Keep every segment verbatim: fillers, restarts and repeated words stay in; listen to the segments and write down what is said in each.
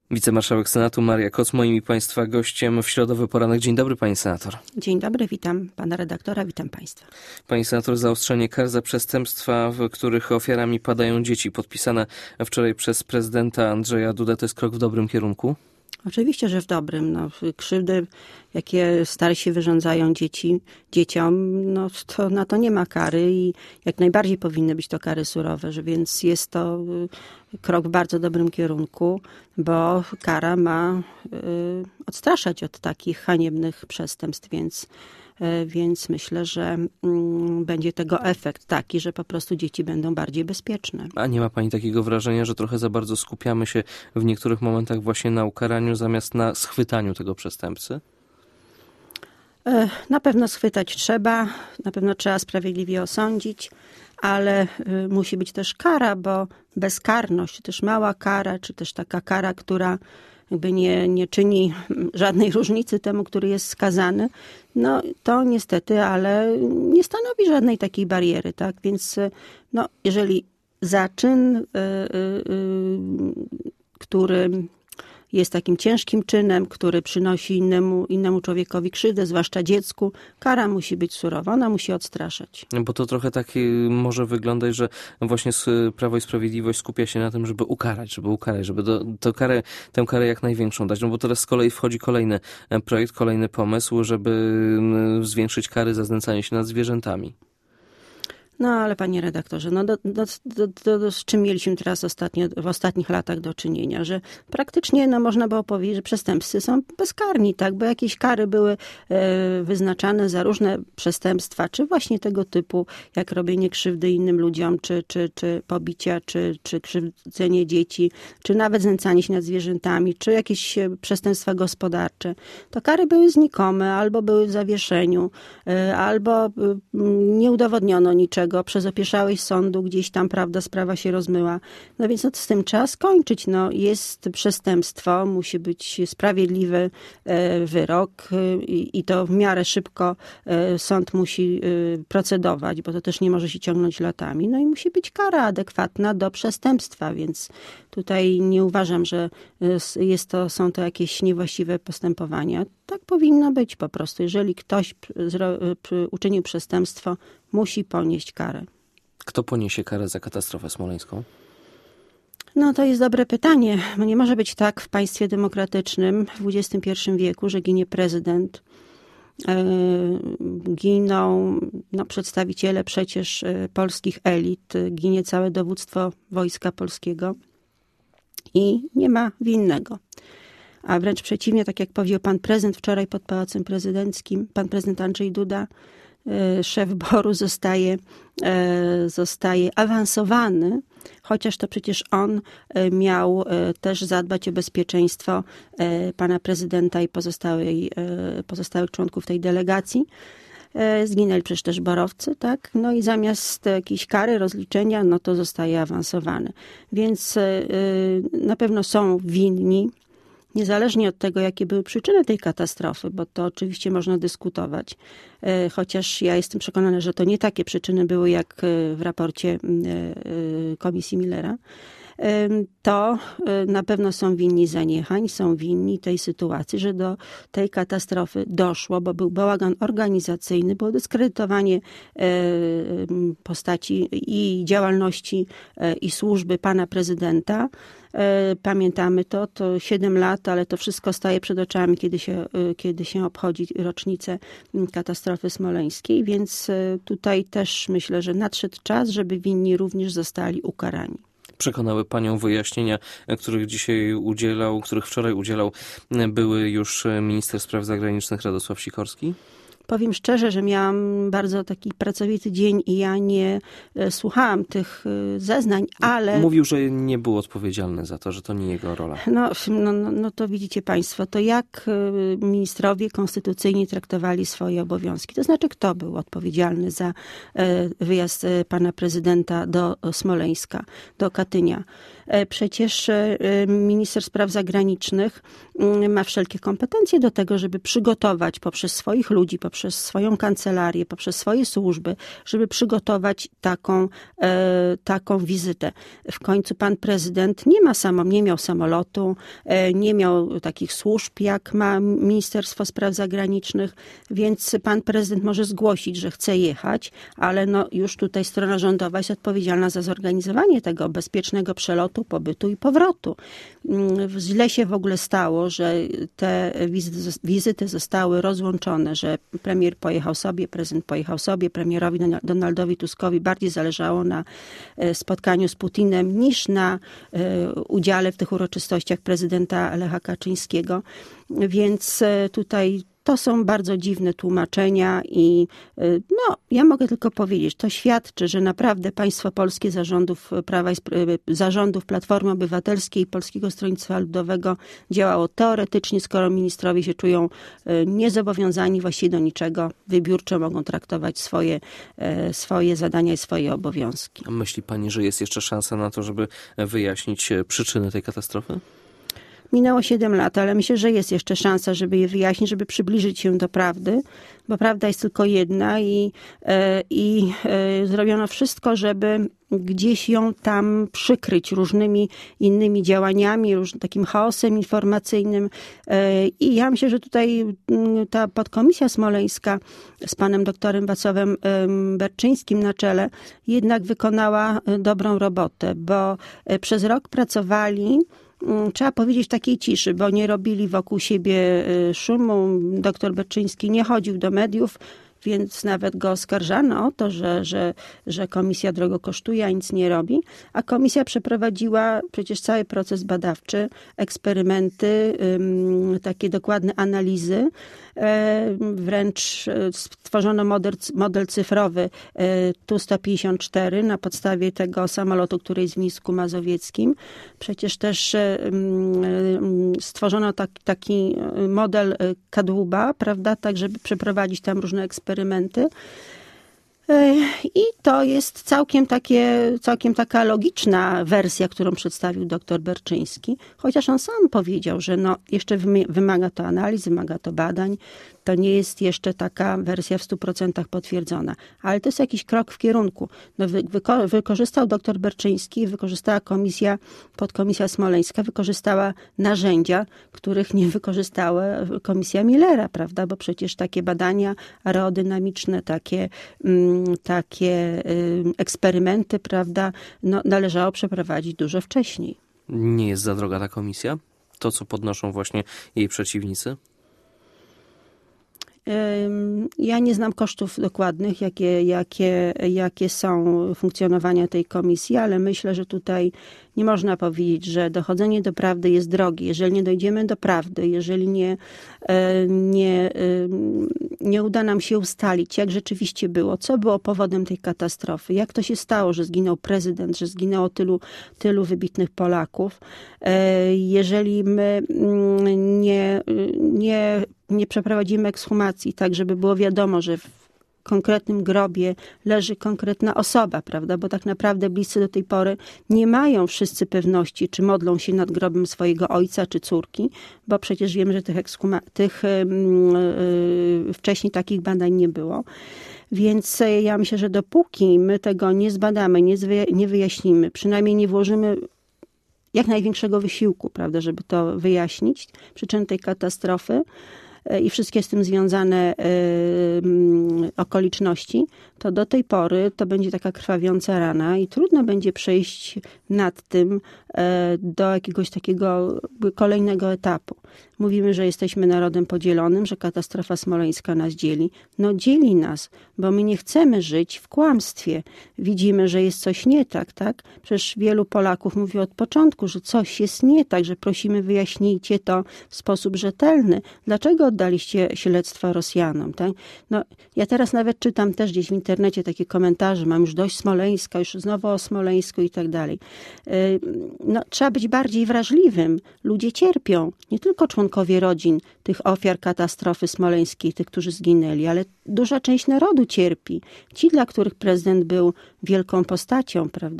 Wicemarszałek Senatu Maria Koc, moim i Państwa gościem w środowy poranek. Dzień dobry, Pani Senator. Dzień dobry, witam Pana redaktora, witam Państwa. Pani Senator, zaostrzenie kar za przestępstwa, w których ofiarami padają dzieci, podpisane wczoraj przez prezydenta Andrzeja Dudę, to jest krok w dobrym kierunku? Oczywiście, że w dobrym. No, krzywdy, jakie starsi wyrządzają dzieci, dzieciom, no, to na to nie ma kary i jak najbardziej powinny być to kary surowe, że więc jest to krok w bardzo dobrym kierunku, bo kara ma y, odstraszać od takich haniebnych przestępstw, więc Więc myślę, że będzie tego efekt taki, że po prostu dzieci będą bardziej bezpieczne. A nie ma Pani takiego wrażenia, że trochę za bardzo skupiamy się w niektórych momentach właśnie na ukaraniu zamiast na schwytaniu tego przestępcy? Na pewno schwytać trzeba, na pewno trzeba sprawiedliwie osądzić, ale musi być też kara, bo bezkarność, czy też mała kara, czy też taka kara, która jakby nie, nie czyni żadnej różnicy temu, który jest skazany, no to niestety, ale nie stanowi żadnej takiej bariery, tak? Więc no, jeżeli za czyn, yy, yy, który jest takim ciężkim czynem, który przynosi innemu, innemu człowiekowi krzywdę, zwłaszcza dziecku, kara musi być surowa, ona musi odstraszać. Bo to trochę tak może wyglądać, że właśnie Prawo i Sprawiedliwość skupia się na tym, żeby ukarać, żeby ukarać, żeby do, to karę, tę karę jak największą dać. No bo teraz z kolei wchodzi kolejny projekt, kolejny pomysł, żeby zwiększyć kary za znęcanie się nad zwierzętami. No ale panie redaktorze, no do, do, do, do, do, z czym mieliśmy teraz ostatnio, w ostatnich latach do czynienia, że praktycznie no, można było powiedzieć, że przestępcy są bezkarni, tak, bo jakieś kary były e, wyznaczane za różne przestępstwa, czy właśnie tego typu, jak robienie krzywdy innym ludziom, czy, czy, czy pobicia, czy, czy krzywdzenie dzieci, czy nawet znęcanie się nad zwierzętami, czy jakieś przestępstwa gospodarcze. To kary były znikome, albo były w zawieszeniu, e, albo e, nie udowodniono niczego. Przez opieszałość sądu gdzieś tam, prawda, sprawa się rozmyła. No więc no, z tym trzeba skończyć. No, jest przestępstwo, musi być sprawiedliwy e, wyrok e, i to w miarę szybko e, sąd musi e, procedować, bo to też nie może się ciągnąć latami. No i musi być kara adekwatna do przestępstwa, więc tutaj nie uważam, że jest to, są to jakieś niewłaściwe postępowania. Tak powinno być po prostu. Jeżeli ktoś uczynił przestępstwo, musi ponieść karę. Kto poniesie karę za katastrofę smoleńską? No to jest dobre pytanie. Nie może być tak w państwie demokratycznym w dwudziestym pierwszym wieku, że ginie prezydent, giną no, przedstawiciele przecież polskich elit, ginie całe dowództwo Wojska Polskiego i nie ma winnego. A wręcz przeciwnie, tak jak powiedział pan prezydent wczoraj pod Pałacem Prezydenckim, pan prezydent Andrzej Duda, szef B O R-u zostaje, zostaje awansowany, chociaż to przecież on miał też zadbać o bezpieczeństwo pana prezydenta i pozostałej, pozostałych członków tej delegacji. Zginęli przecież też borowcy, tak? No i zamiast jakiejś kary, rozliczenia, no to zostaje awansowany. Więc na pewno są winni, niezależnie od tego, jakie były przyczyny tej katastrofy, bo to oczywiście można dyskutować, chociaż ja jestem przekonana, że to nie takie przyczyny były jak w raporcie Komisji Millera, to na pewno są winni zaniechań, są winni tej sytuacji, że do tej katastrofy doszło, bo był bałagan organizacyjny, było dyskredytowanie postaci i działalności i służby pana prezydenta. Pamiętamy to, to siedem lat, ale to wszystko staje przed oczami, kiedy się, kiedy się obchodzi rocznicę katastrofy smoleńskiej, więc tutaj też myślę, że nadszedł czas, żeby winni również zostali ukarani. Przekonały panią wyjaśnienia, których dzisiaj udzielał, których wczoraj udzielał były już minister spraw zagranicznych Radosław Sikorski? Powiem szczerze, że miałam bardzo taki pracowity dzień i ja nie słuchałam tych zeznań, ale... Mówił, że nie był odpowiedzialny za to, że to nie jego rola. No, no, no to widzicie państwo, to jak ministrowie konstytucyjnie traktowali swoje obowiązki. To znaczy, kto był odpowiedzialny za wyjazd pana prezydenta do Smoleńska, do Katynia. Przecież minister spraw zagranicznych ma wszelkie kompetencje do tego, żeby przygotować poprzez swoich ludzi, poprzez swoją kancelarię, poprzez swoje służby, żeby przygotować taką, taką wizytę. W końcu pan prezydent nie ma samo, nie miał samolotu, nie miał takich służb, jak ma Ministerstwo Spraw Zagranicznych, więc pan prezydent może zgłosić, że chce jechać, ale no już tutaj strona rządowa jest odpowiedzialna za zorganizowanie tego bezpiecznego przelotu, pobytu i powrotu. Źle się w ogóle stało, że te wizyty zostały rozłączone, że premier pojechał sobie, prezydent pojechał sobie, premierowi Donaldowi Tuskowi bardziej zależało na spotkaniu z Putinem niż na udziale w tych uroczystościach prezydenta Lecha Kaczyńskiego. Więc tutaj to są bardzo dziwne tłumaczenia i no, ja mogę tylko powiedzieć, to świadczy, że naprawdę państwo polskie zarządów Prawa i zarządów Platformy Obywatelskiej i Polskiego Stronnictwa Ludowego działało teoretycznie, skoro ministrowie się czują niezobowiązani właściwie do niczego, wybiórczo mogą traktować swoje, swoje zadania i swoje obowiązki. Myśli pani, że jest jeszcze szansa na to, żeby wyjaśnić przyczyny tej katastrofy? Minęło siedem lat, ale myślę, że jest jeszcze szansa, żeby je wyjaśnić, żeby przybliżyć się do prawdy, bo prawda jest tylko jedna i, i zrobiono wszystko, żeby gdzieś ją tam przykryć różnymi innymi działaniami, różnym takim chaosem informacyjnym. I ja myślę, że tutaj ta podkomisja smoleńska z panem doktorem Wacławem Berczyńskim na czele jednak wykonała dobrą robotę, bo przez rok pracowali, trzeba powiedzieć, w takiej ciszy, bo nie robili wokół siebie szumu. Doktor Berczyński nie chodził do mediów, więc nawet go oskarżano o to, że, że, że komisja drogo kosztuje, a nic nie robi. A komisja przeprowadziła przecież cały proces badawczy, eksperymenty, takie dokładne analizy. Wręcz stworzono model, model cyfrowy Tu sto pięćdziesiąt cztery na podstawie tego samolotu, który jest w Mińsku Mazowieckim. Przecież też stworzono tak, taki model kadłuba, prawda, tak żeby przeprowadzić tam różne eksperymenty. I to jest całkiem, takie, całkiem taka logiczna wersja, którą przedstawił dr Berczyński, chociaż on sam powiedział, że no jeszcze wymaga to analiz, wymaga to badań. To nie jest jeszcze taka wersja w stu procentach potwierdzona, ale to jest jakiś krok w kierunku. No, wy, wyko, wykorzystał dr Berczyński, wykorzystała komisja, podkomisja smoleńska, wykorzystała narzędzia, których nie wykorzystała komisja Millera, prawda? Bo przecież takie badania aerodynamiczne, takie, mm, takie y, eksperymenty, prawda, no, należało przeprowadzić dużo wcześniej. Nie jest za droga ta komisja? To, co podnoszą właśnie jej przeciwnicy? Ja nie znam kosztów dokładnych, jakie, jakie, jakie są funkcjonowania tej komisji, ale myślę, że tutaj nie można powiedzieć, że dochodzenie do prawdy jest drogie. Jeżeli nie dojdziemy do prawdy, jeżeli nie, nie, nie uda nam się ustalić, jak rzeczywiście było, co było powodem tej katastrofy, jak to się stało, że zginął prezydent, że zginęło tylu, tylu wybitnych Polaków. Jeżeli my nie, nie, nie przeprowadzimy ekshumacji tak, żeby było wiadomo, że w konkretnym grobie leży konkretna osoba, prawda? Bo tak naprawdę bliscy do tej pory nie mają wszyscy pewności, czy modlą się nad grobem swojego ojca czy córki, bo przecież wiemy, że tych, ekshuma- tych yy, wcześniej takich badań nie było. Więc ja myślę, że dopóki my tego nie zbadamy, nie, zwy- nie wyjaśnimy, przynajmniej nie włożymy jak największego wysiłku, prawda, żeby to wyjaśnić, przyczyny tej katastrofy i wszystkie z tym związane y, okoliczności, to do tej pory to będzie taka krwawiąca rana i trudno będzie przejść nad tym y, do jakiegoś takiego kolejnego etapu. Mówimy, że jesteśmy narodem podzielonym, że katastrofa smoleńska nas dzieli. No dzieli nas, bo my nie chcemy żyć w kłamstwie. Widzimy, że jest coś nie tak, tak? Przecież wielu Polaków mówi od początku, że coś jest nie tak, że prosimy wyjaśnijcie to w sposób rzetelny. Dlaczego oddaliście śledztwa Rosjanom, tak? No, ja teraz nawet czytam też gdzieś w internecie takie komentarze, mam już dość Smoleńska, już znowu o Smoleńsku i tak dalej. No, trzeba być bardziej wrażliwym. Ludzie cierpią. Nie tylko członkowie rodzin tych ofiar katastrofy smoleńskiej, tych, którzy zginęli, ale duża część narodu cierpi. Ci, dla których prezydent był wielką postacią, prawda?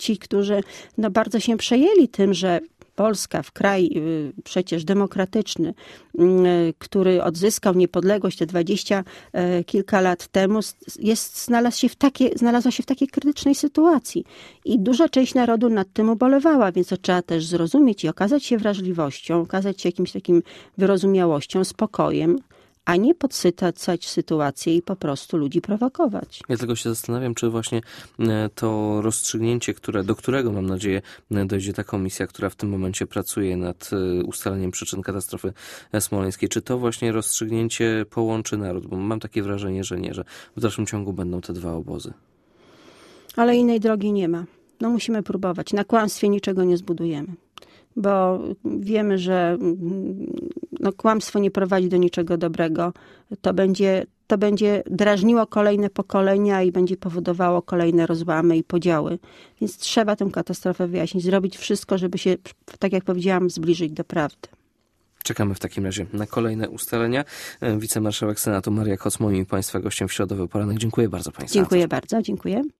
ci, którzy no, bardzo się przejęli tym, że Polska, w kraj przecież demokratyczny, który odzyskał niepodległość te dwadzieścia kilka lat temu, jest, znalazł się w takiej, znalazła się w takiej krytycznej sytuacji. I duża część narodu nad tym ubolewała, więc to trzeba też zrozumieć i okazać się wrażliwością, okazać się jakimś takim wyrozumiałością, spokojem, a nie podsycać sytuację i po prostu ludzi prowokować. Ja tylko się zastanawiam, czy właśnie to rozstrzygnięcie, które, do którego mam nadzieję dojdzie ta komisja, która w tym momencie pracuje nad ustaleniem przyczyn katastrofy smoleńskiej, czy to właśnie rozstrzygnięcie połączy naród? Bo mam takie wrażenie, że nie, że w dalszym ciągu będą te dwa obozy. Ale innej drogi nie ma. No musimy próbować. Na kłamstwie niczego nie zbudujemy. Bo wiemy, że no, kłamstwo nie prowadzi do niczego dobrego. To będzie, to będzie drażniło kolejne pokolenia i będzie powodowało kolejne rozłamy i podziały. Więc trzeba tę katastrofę wyjaśnić, zrobić wszystko, żeby się, tak jak powiedziałam, zbliżyć do prawdy. Czekamy w takim razie na kolejne ustalenia. Wicemarszałek Senatu Maria Koc, moim Państwa gościem w środowy poranek. Dziękuję bardzo Państwu. Dziękuję bardzo, dziękuję.